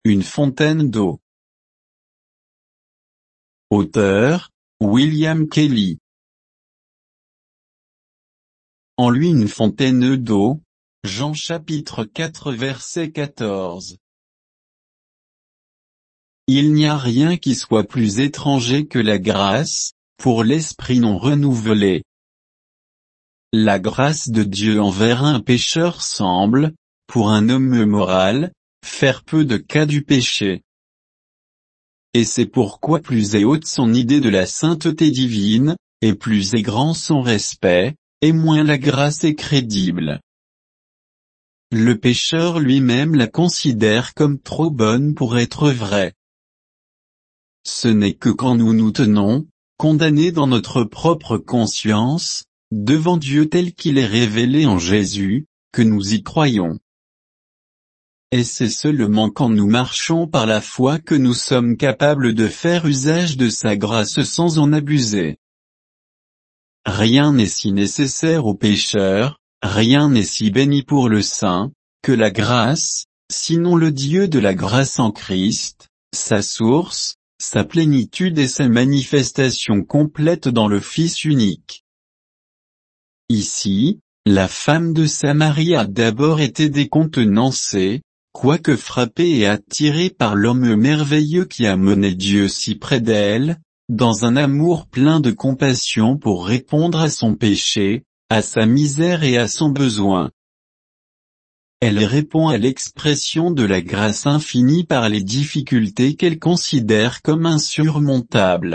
une fontaine d'eau. Auteur, William Kelly. En lui une fontaine d'eau, Jean chapitre 4 verset 14. Il n'y a rien qui soit plus étranger que la grâce, pour l'esprit non renouvelé. La grâce de Dieu envers un pécheur semble, pour un homme moral, faire peu de cas du péché. Et c'est pourquoi plus est haute son idée de la sainteté divine, et plus est grand son respect, et moins la grâce est crédible. Le pécheur lui-même la considère comme trop bonne pour être vraie. Ce n'est que quand nous nous tenons, condamnés dans notre propre conscience, devant Dieu tel qu'il est révélé en Jésus, que nous y croyons. Et c'est seulement quand nous marchons par la foi que nous sommes capables de faire usage de sa grâce sans en abuser. Rien n'est si nécessaire au pécheur, rien n'est si béni pour le saint, que la grâce, sinon le Dieu de la grâce en Christ, sa source, sa plénitude et sa manifestation complète dans le Fils unique. Ici, la femme de Samarie a d'abord été décontenancée, quoique frappée et attirée par l'homme merveilleux qui a mené Dieu si près d'elle, dans un amour plein de compassion pour répondre à son péché, à sa misère et à son besoin. Elle répond à l'expression de la grâce infinie par les difficultés qu'elle considère comme insurmontables.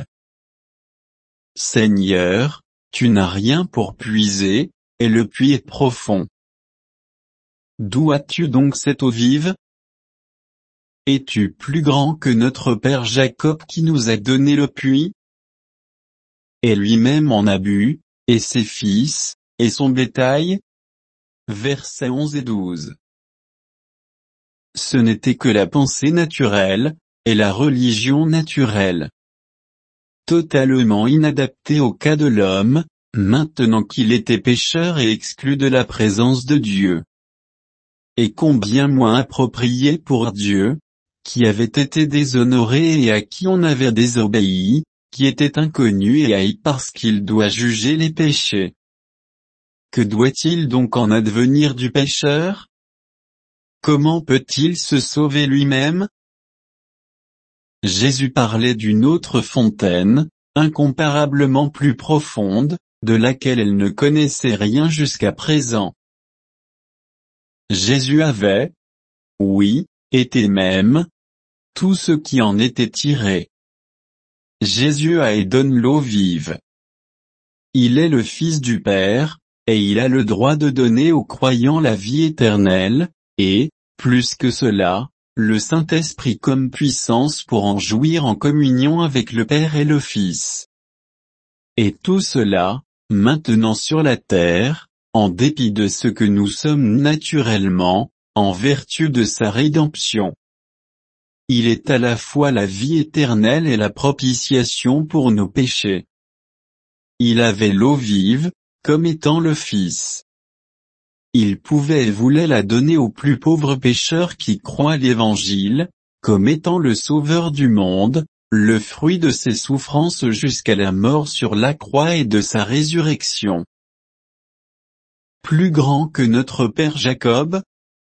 Seigneur, tu n'as rien pour puiser, et le puits est profond. D'où as-tu donc cette eau vive? Es-tu plus grand que notre père Jacob qui nous a donné le puits? Et lui-même en a bu, et ses fils, et son bétail? Versets 11 et 12. Ce n'était que la pensée naturelle, et la religion naturelle. Totalement inadaptée au cas de l'homme, maintenant qu'il était pécheur et exclu de la présence de Dieu. Et combien moins approprié pour Dieu, qui avait été déshonoré et à qui on avait désobéi, qui était inconnu et haï parce qu'il doit juger les péchés. Que doit-il donc en advenir du pécheur? Comment peut-il se sauver lui-même? Jésus parlait d'une autre fontaine, incomparablement plus profonde, de laquelle elle ne connaissait rien jusqu'à présent. Jésus avait, oui, été même, tout ce qui en était tiré. Jésus a et donne l'eau vive. Il est le Fils du Père, et il a le droit de donner aux croyants la vie éternelle, et, plus que cela, le Saint-Esprit comme puissance pour en jouir en communion avec le Père et le Fils. Et tout cela, maintenant sur la terre, en dépit de ce que nous sommes naturellement, en vertu de sa rédemption. Il est à la fois la vie éternelle et la propitiation pour nos péchés. Il avait l'eau vive, comme étant le Fils. Il pouvait et voulait la donner aux plus pauvres pécheurs qui croient à l'Évangile, comme étant le Sauveur du monde, le fruit de ses souffrances jusqu'à la mort sur la croix et de sa résurrection. Plus grand que notre père Jacob?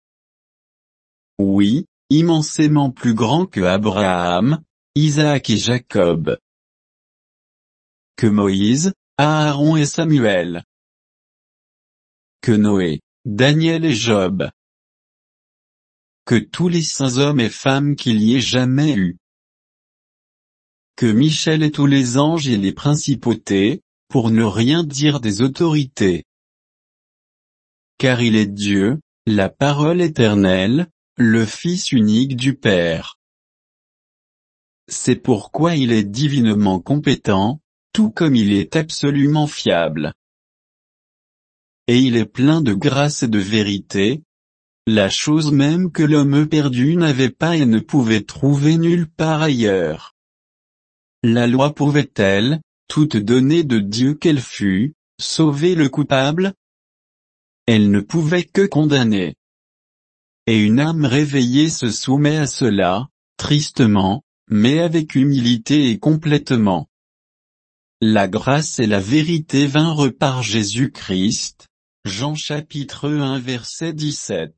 Oui, immensément plus grand que Abraham, Isaac et Jacob. Que Moïse, Aaron et Samuel. Que Noé, Daniel et Job. Que tous les saints hommes et femmes qu'il y ait jamais eu. Que Michel et tous les anges et les principautés, pour ne rien dire des autorités. Car il est Dieu, la parole éternelle, le Fils unique du Père. C'est pourquoi il est divinement compétent, tout comme il est absolument fiable. Et il est plein de grâce et de vérité, la chose même que l'homme perdu n'avait pas et ne pouvait trouver nulle part ailleurs. La loi pouvait-elle, toute donnée de Dieu qu'elle fût, sauver le coupable? Elle ne pouvait que condamner. Et une âme réveillée se soumet à cela, tristement, mais avec humilité et complètement. La grâce et la vérité vinrent par Jésus-Christ. Jean chapitre 1 verset 17.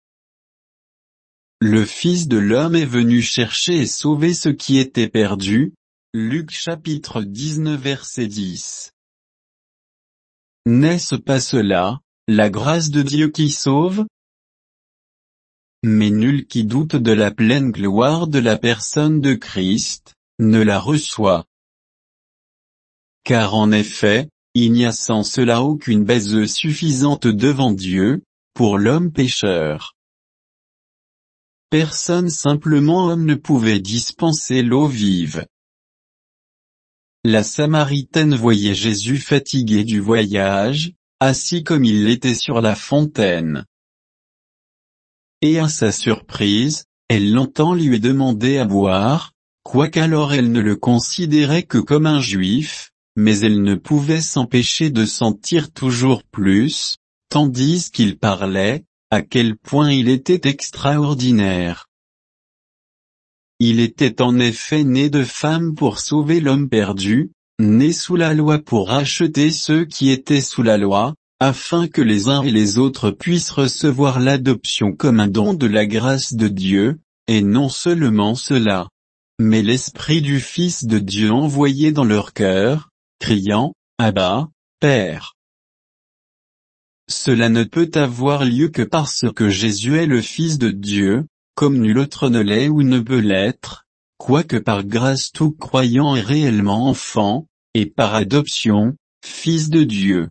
Le Fils de l'homme est venu chercher et sauver ce qui était perdu. Luc chapitre 19 verset 10. N'est-ce pas cela, la grâce de Dieu qui sauve? Mais nul qui doute de la pleine gloire de la personne de Christ, ne la reçoit. Car en effet, il n'y a sans cela aucune baise suffisante devant Dieu, pour l'homme pécheur. Personne simplement homme ne pouvait dispenser l'eau vive. La Samaritaine voyait Jésus fatigué du voyage, assis comme il l'était sur la fontaine. Et à sa surprise, elle l'entend lui demander à boire, quoiqu'alors elle ne le considérait que comme un juif, mais elle ne pouvait s'empêcher de sentir toujours plus, tandis qu'il parlait, à quel point il était extraordinaire. Il était en effet né de femme pour sauver l'homme perdu, né sous la loi pour racheter ceux qui étaient sous la loi, afin que les uns et les autres puissent recevoir l'adoption comme un don de la grâce de Dieu, et non seulement cela, mais l'Esprit du Fils de Dieu envoyé dans leur cœur, criant, Abba, Père. Cela ne peut avoir lieu que parce que Jésus est le Fils de Dieu, comme nul autre ne l'est ou ne peut l'être, quoique par grâce tout croyant est réellement enfant, et par adoption, fils de Dieu.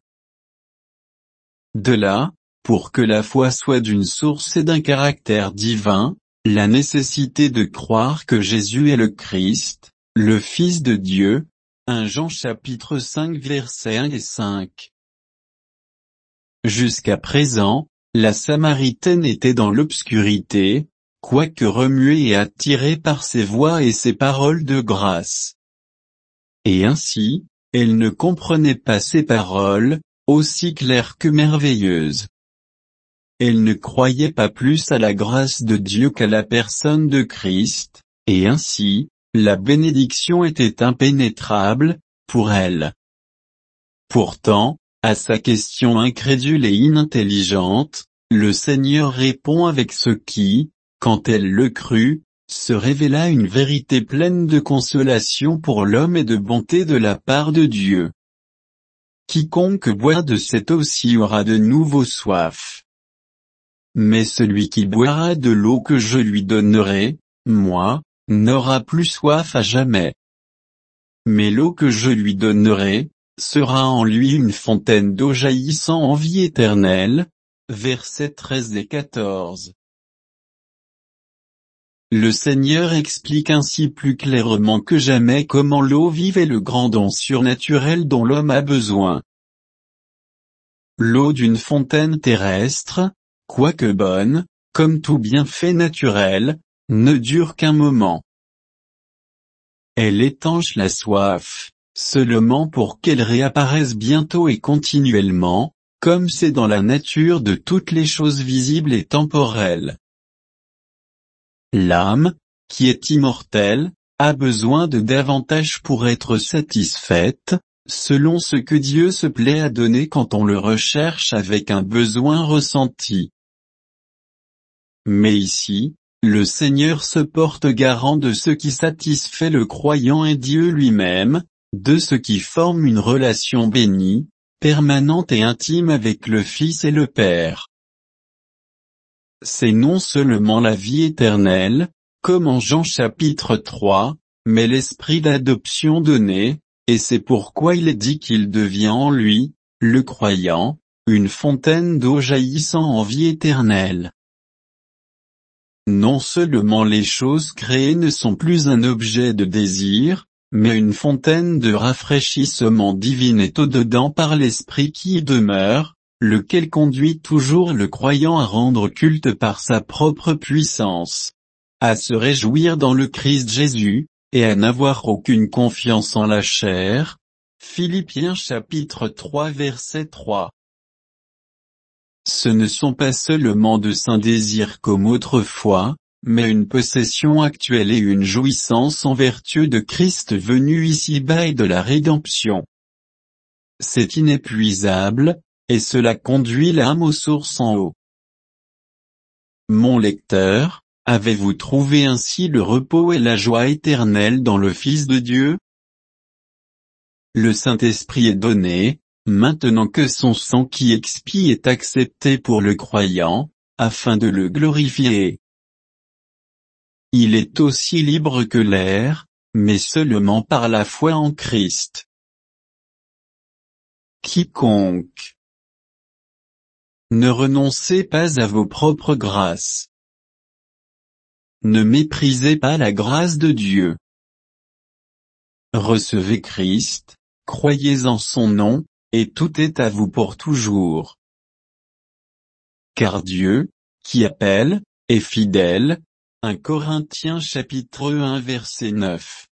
De là, pour que la foi soit d'une source et d'un caractère divin, la nécessité de croire que Jésus est le Christ, le Fils de Dieu, 1 Jean chapitre 5 versets 1 et 5. Jusqu'à présent, la Samaritaine était dans l'obscurité, quoique remuée et attirée par ses voix et ses paroles de grâce. Et ainsi, elle ne comprenait pas ces paroles, aussi claires que merveilleuses. Elle ne croyait pas plus à la grâce de Dieu qu'à la personne de Christ, et ainsi, la bénédiction était impénétrable, pour elle. Pourtant, à sa question incrédule et inintelligente, le Seigneur répond avec ce qui, quand elle le crut, se révéla une vérité pleine de consolation pour l'homme et de bonté de la part de Dieu. Quiconque boit de cette eau-ci aura de nouveau soif. Mais celui qui boira de l'eau que je lui donnerai, moi, n'aura plus soif à jamais. Mais l'eau que je lui donnerai, sera en lui une fontaine d'eau jaillissant en vie éternelle. Versets 13 et 14. Le Seigneur explique ainsi plus clairement que jamais comment l'eau vive est le grand don surnaturel dont l'homme a besoin. L'eau d'une fontaine terrestre, quoique bonne, comme tout bienfait naturel, ne dure qu'un moment. Elle étanche la soif, seulement pour qu'elle réapparaisse bientôt et continuellement, comme c'est dans la nature de toutes les choses visibles et temporelles. L'âme, qui est immortelle, a besoin de davantage pour être satisfaite, selon ce que Dieu se plaît à donner quand on le recherche avec un besoin ressenti. Mais ici, le Seigneur se porte garant de ce qui satisfait le croyant et Dieu lui-même, de ce qui forme une relation bénie, permanente et intime avec le Fils et le Père. C'est non seulement la vie éternelle, comme en Jean chapitre 3, mais l'esprit d'adoption donné, et c'est pourquoi il est dit qu'il devient en lui, le croyant, une fontaine d'eau jaillissant en vie éternelle. Non seulement les choses créées ne sont plus un objet de désir, mais une fontaine de rafraîchissement divin est au-dedans par l'esprit qui y demeure, lequel conduit toujours le croyant à rendre culte par sa propre puissance, à se réjouir dans le Christ Jésus, et à n'avoir aucune confiance en la chair. Philippiens chapitre 3 verset 3. Ce ne sont pas seulement de saints désirs comme autrefois, mais une possession actuelle et une jouissance en vertu de Christ venu ici-bas et de la rédemption. C'est inépuisable, et cela conduit l'âme aux sources en haut. Mon lecteur, avez-vous trouvé ainsi le repos et la joie éternelle dans le Fils de Dieu? Le Saint-Esprit est donné, maintenant que son sang qui expie est accepté pour le croyant, afin de le glorifier. Il est aussi libre que l'air, mais seulement par la foi en Christ. Quiconque. Ne renoncez pas à vos propres grâces. Ne méprisez pas la grâce de Dieu. Recevez Christ, croyez en son nom, et tout est à vous pour toujours. Car Dieu, qui appelle, est fidèle. 1 Corinthiens chapitre 1 verset 9.